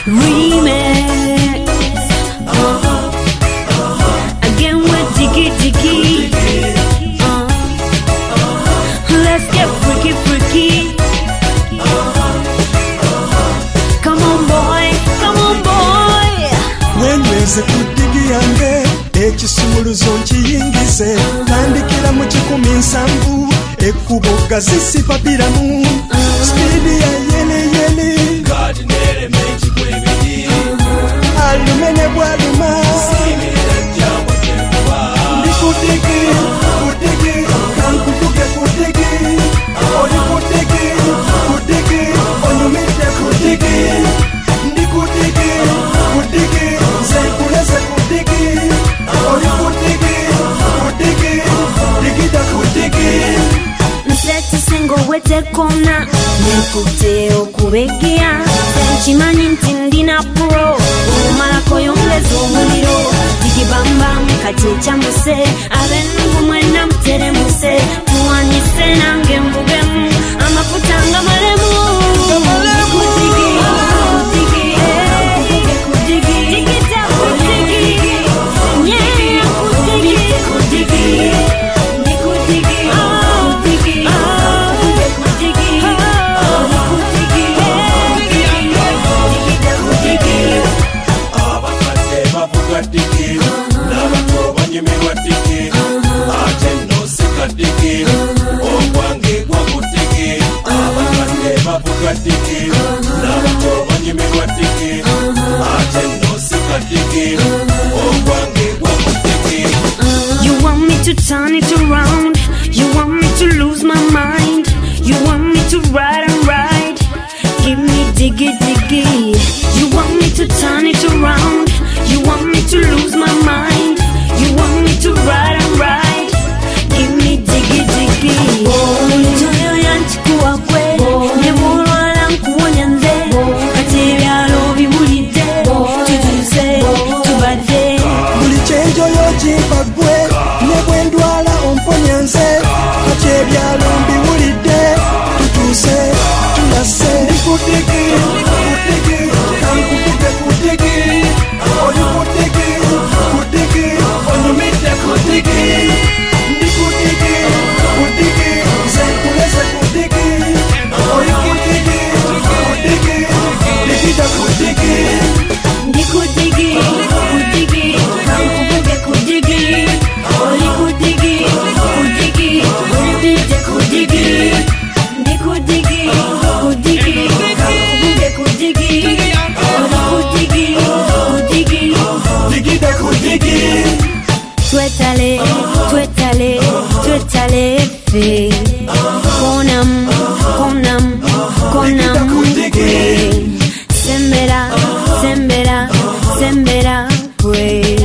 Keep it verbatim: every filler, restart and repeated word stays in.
remix. Uh, again with Diggy Diggy. Uh, let's get freaky freaky. Come on boy, come on boy. When weze kudigi yange ekisumuluzo nkiyingize tandikira mu kikumi nsanvu ekuboga zisipapiramu speed ya yele yele Gardinere meji kwebiri alumene bwaluma ndikudigi kudigi kankukuge kudigi oli kudigi kudigi onyumite kudigi ndikudigi kudigi zekuleze kudigi oli kudigi kudigi digida kudigi Nseti singo wete kona nekute okubegia senchimanyi nti ndina pro omalako yongeza omuliro digibamba kati ekyamuse abengu mwena muteremuse tuwanyise nange mbugemu amafuta nga malemu kudigi kudigi kudigi digida kudigi yeah kudigi kudigi nikudigi Digi, n'abato banyemerwa digi, ate no seka digi, ogwange gwa kudigi, abakadde bavuga digi, n'abato banyemerwa digi, ate no seka digi, ogwange gwa kudigi. You want me to turn it around, you want me to lose my mind, you want me to ride and ride, give me diggy diggy. You want me to turn it around, you want me to lose my mind, you want me to ride and ride, give me diggy diggy. Toyo yanchikuwa kwe, nebulwala nkuwonya nze, kati ebyalo bibulidde, tutuuse tubadde. buli kyenjoyo kimpa gwe ne bwe ndwala omponya nze kati ebyalo mbiwulidde tutuuse tulase ndikudigi kudigi kankukuge kudigi oli kudigi kudigi onyumite kudigi ndikudigi kudigi nzenkuleze kudigi oli kudigi kudigi digida kudigi Ndikudigi, kudigi, kankubuge kudigi, oli kudigi, kudigi, ndide kudigi. Ndikudigi, kudigi, kankubuge kudigi, oli kudigi, kudigi, digida kudigi twetale, twetale, twetale fe. Konam, konam, konam kwe. Sembera, sembera, sembera kwe.